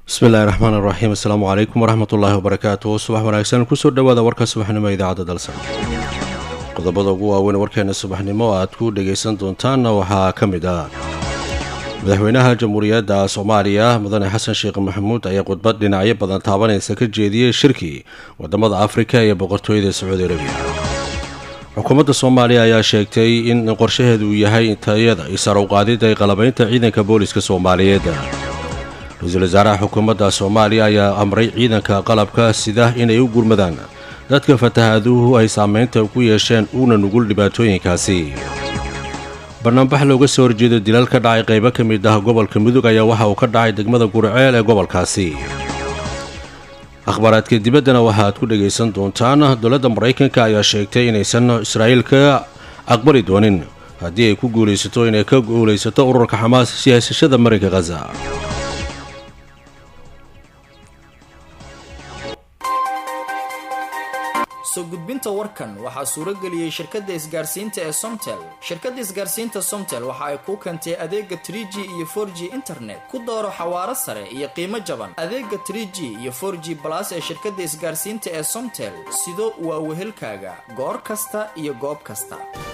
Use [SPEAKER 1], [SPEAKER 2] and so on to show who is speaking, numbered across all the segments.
[SPEAKER 1] bismillahi raxmaan iraxiim assalaamu calaykum waraxmatullaahi wabarakaatuh subax wanaagsan kusoo dhowaada warka subaxnimo ee idaacadda dalsan qodobada ugu waaweyn warkeena subaxnimo aad ku dhagaysan doontaanna waxaa ka mid ah madaxweynaha jamhuuriyadda soomaaliya mudane xasan sheekh maxamuud ayaa khudbad dhinacyo badan taabanaysa ka jeediyey shirkii wadamada afrika iyo boqortooyada sacuudi arabiya xukuumadda soomaaliya ayaa sheegtay in qorshaheedu yahay tayada iyo sar u qaadida ay qalabaynta ciidanka booliska soomaaliyeed ra-iisul wasaaraha xukuumadda soomaaliya ayaa amray ciidanka qalabka sida inay u gurmadaan dadka fatahaaduhu ay saameynta ku yeesheen uuna nugul dhibaatooyinkaasi banaanbax looga soo horjeedo dilal ka dhacay qaybo ka mid ah gobolka mudug ayaa waxa uu ka dhacay degmada gurceel ee gobolkaasi akhbaaraadka dibaddana waxaaad ku dhagaysan doontaan dowladda maraykanka ayaa sheegtay inaysan israa'iil ka aqbali doonin haddii ay ku guulaysato inay ka guulaysato ururka xamaas si haysashada marinka khaza
[SPEAKER 2] soo gudbinta warkan waxaa suuro geliyey shirkadda isgaarsiinta ee Somtel. Shirkadda isgaarsiinta Somtel waxa ay ku keentay adeega 3G iyo 4G internet ku dooro xawaaro sare iyo qiimo jaban. Adeega 3G iyo 4G Plus ee shirkadda isgaarsiinta ee Somtel sido waa wehelkaaga goor kasta iyo goob kasta.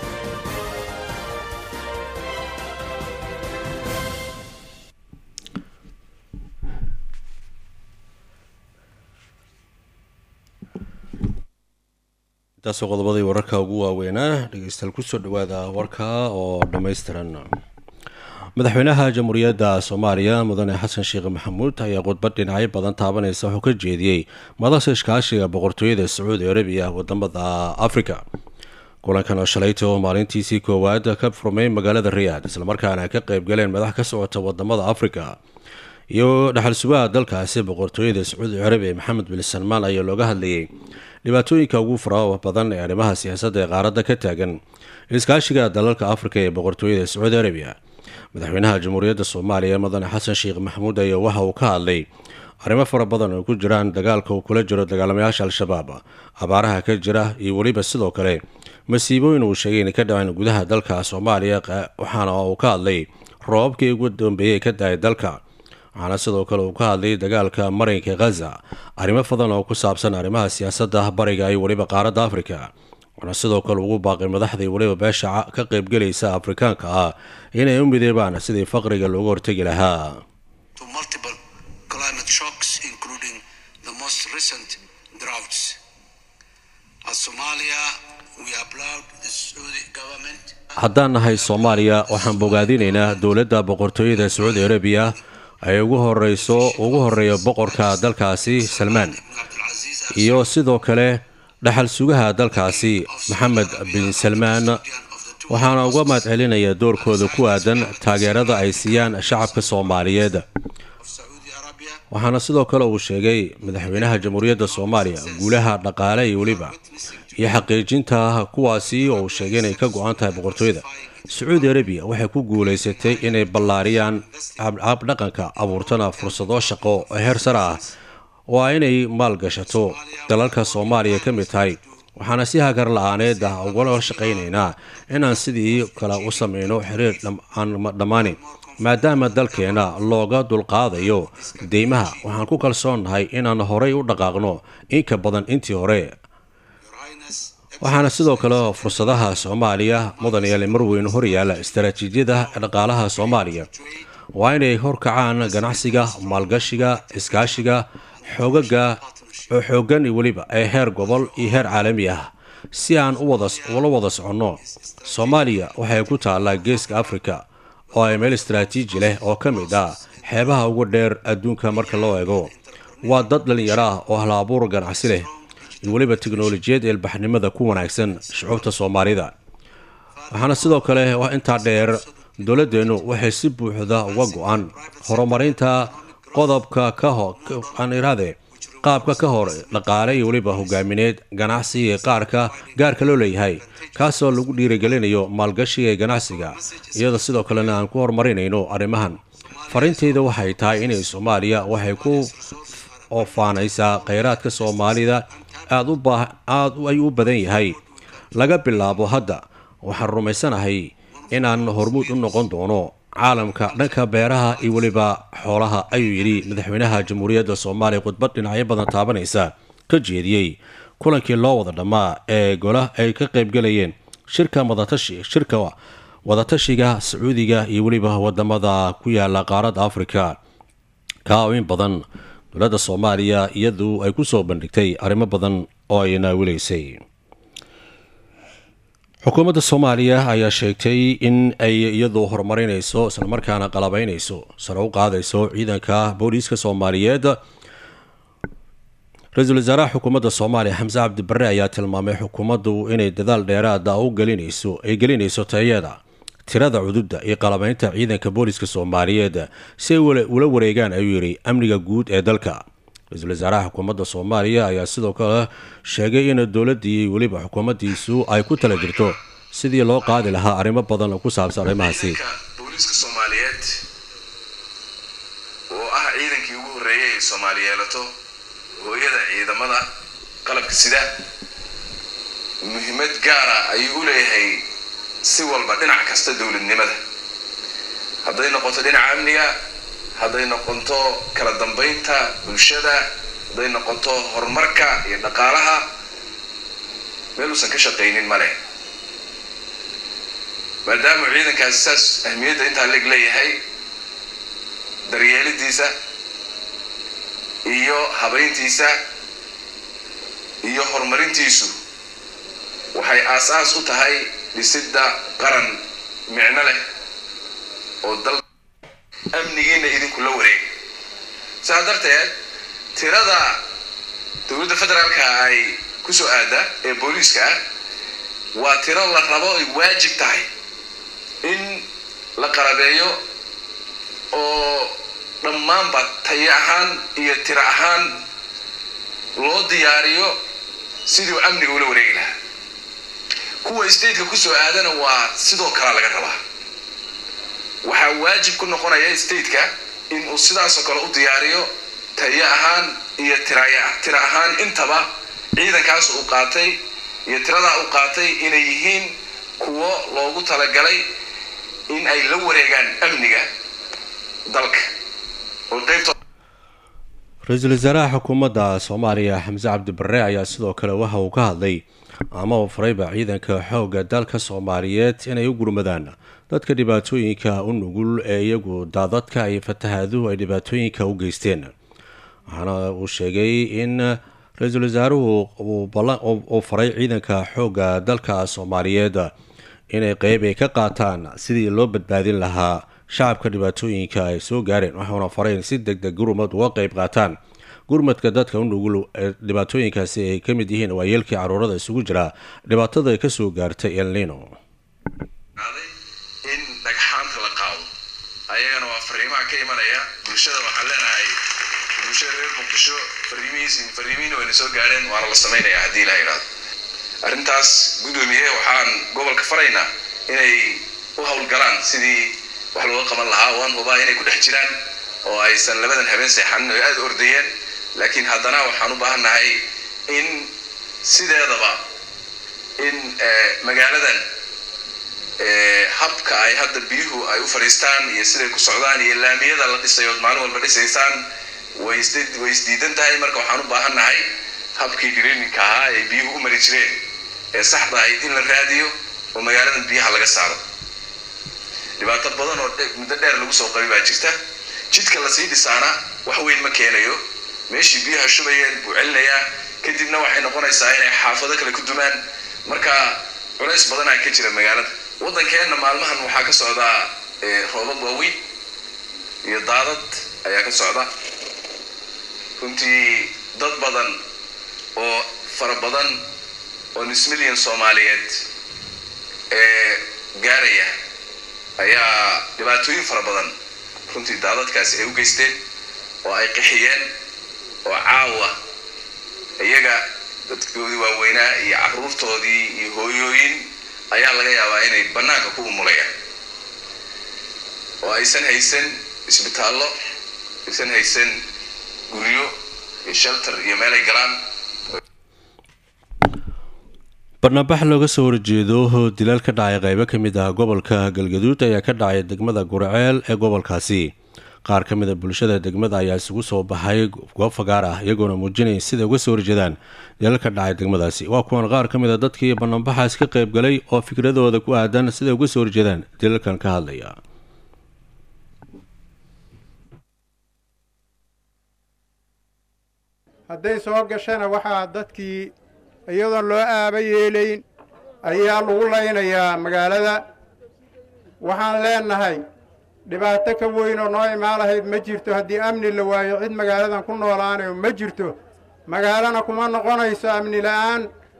[SPEAKER 2] taasoo qodobadii wararka ugu waaweynaa dhegeystayaal kusoo dhawaada warka oo dhammaystiran madaxweynaha jamhuuriyadda soomaaliya mudane xasan sheekh maxamuud ayaa khudbad dhinacyo badan taabanaysa wuxuu ka jeediyey madasha iskaashiga boqortooyada sacuudi arabiya wadamada afrika kulankan oo shalayto maalintiisii koowaad ka furmay magaalada riyaad islamarkaana ka qaybgaleen madax ka socota wadamada afrika iyo dhaxal sugaha dalkaasi boqortooyada sacuudi arabiya maxamed bin salmaan ayaa looga hadlayay dhibaatooyinka ugu faraha badan ee arrimaha siyaasadda ee qaaradda ka taagan iskaashiga dalalka afrika ee boqortooyada sacuudi arabiya madaxweynaha jamhuuriyadda soomaaliya mudane xasan sheekh maxamuud ayaa waxa uu ka hadlay arrimo fara badan oo ku jiraan dagaalka uu kula jiro dagaalamayaasha al-shabaab abaaraha ka jira iyo weliba sidoo kale masiibooyin uu sheegay inay ka dhaceen gudaha dalka soomaaliya waxaana uu ka hadlay roobabkii ugu dambeeyey ka dahay dalka waxaana sidoo kale uu ka hadlay dagaalka marinka khaza arrimo badan oo ku saabsan arrimaha siyaasadda bariga iyo weliba qaaradda afrika waxaana sidoo kale ugu baaqay madaxdii weliba beesha ka qaybgelaysa afrikaanka ah inay u mideebaan sidii faqriga looga hortegi lahaa haddaan nahay soomaaliya waxaan bogaadinaynaa dowladda boqortooyada sacuudi arabiya ay ugu horeeyo boqorka dalkaasi salmaan iyo sidoo kale dhaxal sugaha dalkaasi maxamed bin salmaan waxaana uga mahadcelinayaa doorkooda ku aadan taageerada ay siiyaan shacabka soomaaliyeed waxaana sidoo kale uu sheegay madaxweynaha jamhuuriyadda soomaaliya guulaha dhaqaale iyo weliba iyo xaqiijinta kuwaasi oo uu sheegay inay ka go-an tahay boqortooyada sacuudi arabiya waxay ku guulaysatay inay ballaariyaan habdhaqanka abuurtana fursado shaqo oo heer sare ah oo a inay maalgashato dalalka soomaaliya ka mid tahay waxaana si hagar la-aaneed ah ugala shaqaynaynaa inaan sidii kale u sameyno xiriir aan dhammaanin maadaama dalkeena looga dulqaadayo deymaha waxaan ku kalsoonnahay inaan horay u dhaqaaqno inka badan intii hore waxaana sidoo kale fursadaha soomaaliya mudanayaale marweyn horyaala istaraatiijiyada dhaqaalaha soomaaliya waa inay horkacaan ganacsiga maalgashiga iskaashiga xoogan iyo weliba ee heer gobol iyo heer caalami ah si aan ula wada soconno soomaaliya waxay ku taallaa geeska afrika oo ay meel istaraatiiji leh oo ka mid ah xeebaha ugu dheer adduunka marka loo eego waa dad dhalinyaro ah oo hal-abuur ganacsi leh iyo weliba tiknolojiyad eelbaxnimada ku wanaagsan shucuubta soomaalida waxaana sidoo kale intaa dheer dowladeennu waxay si buuxda uga go-an horumarinta qodobka qaabka ka hor dhaqaale iyo weliba hogaamineed ganacsi ee gaarka loo leeyahay kaasoo lagu dhiirigelinayo maalgashiga ee ganacsiga iyadoo sidoo kalena aan ku horumarinayno arrimahan fariinteyda waxay tahay inay soomaaliya waxay ku oofaanaysaa kheyraadka soomaalida aad ay u badan yahay laga bilaabo hadda waxaan rumaysanahay inaan hormuud u noqon doono
[SPEAKER 1] caalamka dhanka beeraha iyo weliba xoolaha ayuu yidhi madaxweynaha jamhuuriyadda soomaaliya khudbad dhinacyo badan taabanaysa ka jeediyey kulankii loo wada dhammaa ee gola ay ka qaybgalayeen shirka wadatashiga sacuudiga iyo weliba wadamada ku yaala qaaradda afrika kaa oo in badan dowladda soomaaliya iyadu ay ku soo bandhigtay arrimo badan oo ay naawilaysay. xukuumadda soomaaliya ayaa sheegtay in ay iyadu horumarinayso islamarkaana qalabaynayso sare u qaadayso ciidanka booliiska soomaaliyeed. ra-iisul wasaaraha xukuumadda soomaaliya xamse cabdi barre ayaa tilmaamay xukuumaddu inay dadaal dheeraada ay gelinayso tayada tirada cududda iyo qalabaynta ciidanka booliiska soomaaliyeed si ay ula wareegaan ayuu yidhi amniga guud ee dalka. ra-iisul wasaaraha xukuumadda soomaaliya ayaa sidoo kale sheegay in dowladdii weliba xukuumaddiisu ay ku tala jirto sidii loo qaadi lahaa arrimo badan oo ku saabsan arrimahaasi.
[SPEAKER 3] booliiska soomaaliyeed oo ah ciidankii ugu horreeyay ee soomaali yeelato hooyada ciidamada qalabka sida muhiimad gaara ayuu u leeyahay si walba dhinac kasta dowladnimada, hadday noqoto dhinaca amniga, hadday noqoto kala dambeynta bulshada, hadday noqoto horumarka iyo dhaqaalaha, meel uusan ka shaqaynin male. maadaama ciidankaasi saas ahmiyadda intaa leeg leeyahay, daryeelidiisa iyo habayntiisa iyo horumarintiisu waxay aasaas u tahay dhisidda qaran micno leh oo dal amnigiina idinku la wareegay. saa darteed tirada dowladda federaalka ay ku soo aada ee booliiska waa tiro la rabo ay waajib tahay in la qalabeeyo oo dhammaanba tayo ahaan iyo tiro ahaan loo diyaariyo sidii amniga ula wareegi lahaa. kuwa stateka ku soo aadana waa sidoo kale laga rabaa. waxaa waajib ku noqonaya stateka inuu sidaasoo kale u diyaariyo tayo ahaan iyo tiro ahaan intaba ciidankaas uu qaatay iyo tiradaa uu qaatay inay yihiin kuwo loogu talagalay in ay la wareegaan amniga dalka.
[SPEAKER 1] ra-iisul wasaaraha xukuumadda soomaaliya xamse cabdi barre ayaa sidoo kale waxa uu ka hadlay ama uu farayba ciidanka xoogga dalka soomaaliyeed inay u gurmadaan dadka dhibaatooyinka u nugul ee iyagu daadadka iyo fatahaaduhu ay dhibaatooyinka u geysteen. waxaana uu sheegay in ra-iisul wasaaruhu uu faray ciidanka xoogga dalka soomaaliyeed inay qeyb ay ka qaataan sidii loo badbaadin lahaa shacabka dhibaatooyinka ay soo gaareen. waxauna faray in si deg deg gurmad uga qeyb qaataan gurmadka dadka u nugul ee dhibaatooyinkaasi ay ka mid yihiin waayeelkii caruurada isugu jira dhibaatada ay ka soo gaartay El Nino.
[SPEAKER 3] in dhagxaanta la qaado ayagana waa fariimaha ka imanaya bulshada. waxaan leenahay bulshada reer muqdisho fariimihiina wayna soo gaareen, waana la samaynayaa haddii ilaha yidhaahdo. arrintaas guddoomiye waxaan gobolka faraynaa inay u howlgalaan sidii wax looga qaban lahaa. waan hubaa inay ku dhex jiraan oo aysan labadan habeen seexanin oo aada ordayeen, laakiin haddana waxaan u baahannahay in sideedaba in magaaladan habka ay hadda biyuhu ay u fadhiistaan iyo siday ku socdaan iyo laamiyada la dhisay ood maalin walba dhisaysaan way isdiidan tahay. marka waxaan u baahannahay habkii greeninka ahaa ee biyuhu u mari jireen ee saxda ahayd in la raadiyo oo magaaladan biyaha laga saaro. dhibaato badan oo muddo dheer lagu soo qabay baa jirta. jidka lasii dhisaana wax weyn ma keenayo, meeshii biyaha shubayeen buu celinayaa, kadibna waxay noqonaysaa inay xaafado kale ku dumaan. marka culays badanaa ka jira magaalada. waddankeenna maalmahan waxaa ka socdaa roobab waaweyn iyo daadad ayaa ka socda. runtii dad badan oo fara badan oo nus milyan soomaaliyeed gaaraya ayaa dhibaatooyin fara badan runtii daadadkaasi ay u geysteen oo ay qixiyeen oo caawa iyaga dadkoodii waaweynaa iyo caruurtoodii iyo hooyooyin ayaa laga yaabaa inay bannaanka ku umulayaan oo aysan haysan isbitaallo, aysan haysan guryo iyo shelter iyo meelay galaan.
[SPEAKER 1] barnaamij looga soo horjeedo dilal ka dhacay qaybo ka mid ah gobolka galgaduud ayaa ka dhacay degmada Gurceel ee gobolkaasi. qaar ka mid ah bulshada degmada ayaa isugu soo baxay goob fagaar ah iyagoona muujinaya sida uga soo horjeedaan dilal ka dhacay degmadaasi. waa kuwan qaar ka mid ah dadkii barnaamijkaas ka qayb galay oo fikradooda ku aadan sida uga soo horjeedaan dilalkan ka hadlaya.
[SPEAKER 4] hadday soo gashana waxaa dadkii iyadoon loo aaba yeelayn ayaa lagu laynayaa magaalada. waxaan leenahay dhibaato ka weyn oo noo imaan lahayd ma jirto haddii amni la waayo cid magaaladan ku noolaanayo ma jirto. magaalana kuma noqonayso amni la'aan.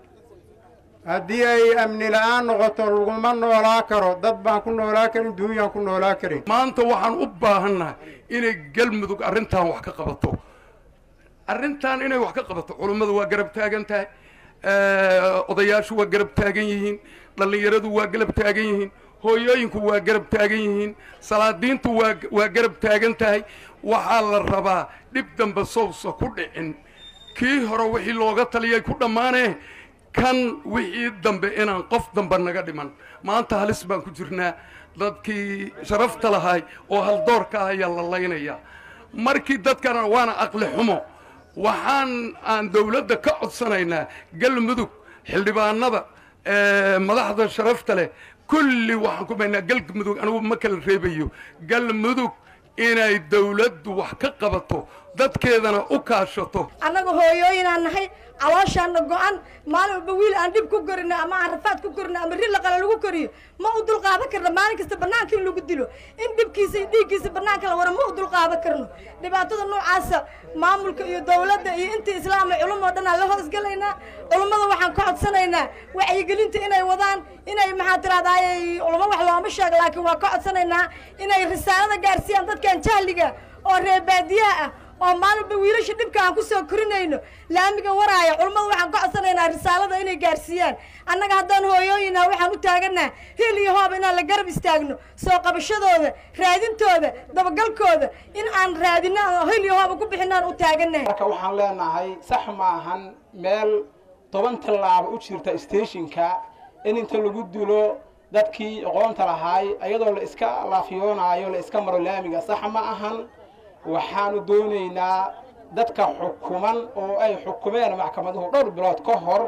[SPEAKER 4] haddii ay amni la'aan noqoto laguma noolaa karo. dad baan ku noolaa karin, duunyaan ku noolaa karin.
[SPEAKER 5] maanta waxaan u baahannahay inay galmudug arrintan wax ka qabato. arrintan inay wax ka qabato culummadu waa garab taagan tahay, odayaashu waa garab taagan yihiin, dhallinyaradu waa garab taagan yihiin, hooyooyinku waa garab taagan yihiin, salaadiintu waa garab taagan tahay. waxaa la rabaa dhib dambe sowsa ku dhicin. kii hore wixii looga taliyay ku dhammaanee kan wixii dambe inaan qof dambe naga dhiman. maanta halis baan ku jirnaa. dadkii sharafta lahay oo haldoorka ah ayaa la laynayaa. markii dadkana waana aqli xumo. aan dawladda ka codsanaynaa galmudug xildhibaanada madaxda sharafta leh kulli waxaan ku baynaa galmudug anigu ma kala reebayo galmudug inay dawladdu wax ka qabato dadkeedana u kaashato.
[SPEAKER 6] annaga hooyooyinaan nahay calooshaana go'an maalin walba wiil aan dhib ku korino ama aan rafaad ku korino ama ri laqala lagu koriyo ma u dulqaadan karno. maalin kasta bannaanka in lagu dilo in dhibkiisa iyo dhiiggiisa bannaanka la waro ma u dulqaadan karno. dhibaatada noocaasa maamulka iyo dawladda iyo intii islaam culumo dhan aan la hoosgalaynaa. culummada waxaan ka codsanaynaa wacyigelinta inay wadaan, inay maxaa tiraahdaay culummo wax looma sheego laakiin waa ka codsanaynaa inay risaalada gaarsiiyaan dadkan jahliga oo reer baadiyaha ah oo maalinba wiilasha dhibka aan ku soo korinayno laamiga waraaya. culummada waxaan ka codsanaynaa risaalada inay gaarsiiyaan. annaga haddaan hooyooyinah waxaan u taagannaha hil iyo hooba inaan la garab istaagno soo qabashadooda, raadintooda, dabagalkooda in aan raadino hil iyo hooba ku bixinaan u taagannahay.
[SPEAKER 7] marka waxaan leenahay sax maahan meel 10 tallaabo u jirta stationka in inta lagu dilo dadkii aqoonta lahaay ayadoo la iska laafiyoonayo la iska maro laamiga. sax ma ahan. waxaanu doonaynaa dadka xukuman oo ay xukumeen maxkamaduhu dhowr bilood ka hor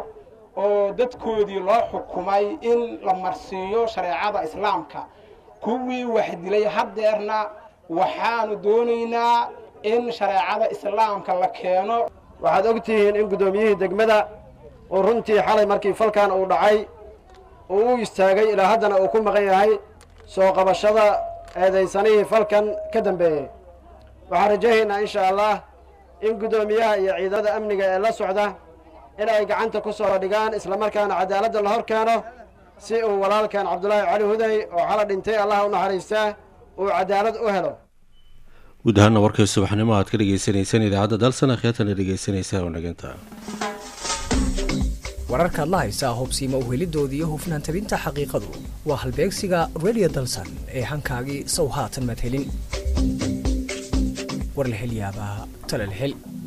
[SPEAKER 7] oo dadkoodii loo xukumay in la marsiiyo shareecada islaamka. kuwii wax dilay haddeerna waxaanu doonaynaa in shareecada islaamka la keeno.
[SPEAKER 8] waxaad ogtihiin in guddoomiyihii degmada oo runtii xalay markii falkan uu dhacay uu u istaagay ilaa haddana uu ku maqan yahay soo qabashada eedaysanihii falkan ka dambeeyey. waxaan rajaynaynaa insha allah in guddoomiyaha iyo ciidamada amniga ee la socda in ay gacanta ku soo dhigaan islamarkaana cadaaladda la hor keeno si uu walaalkan cabdulaahi cali huday oo xala dhintay allah u naxariistaa uu cadaalad u helo.
[SPEAKER 1] guud ahaana warkay subaxnimo aad ka dhagaysanaysaan idaacadda dalsan akhyaatana dhegaysanaysaa oo naginta
[SPEAKER 9] wararkaad la haysaa hubsiima uhelidoodii iyo hufnaan tabinta xaqiiqadu waa halbeegsiga radio dalsan ee hankaagii sow haatan madhelin warlahelyaabaha talalhel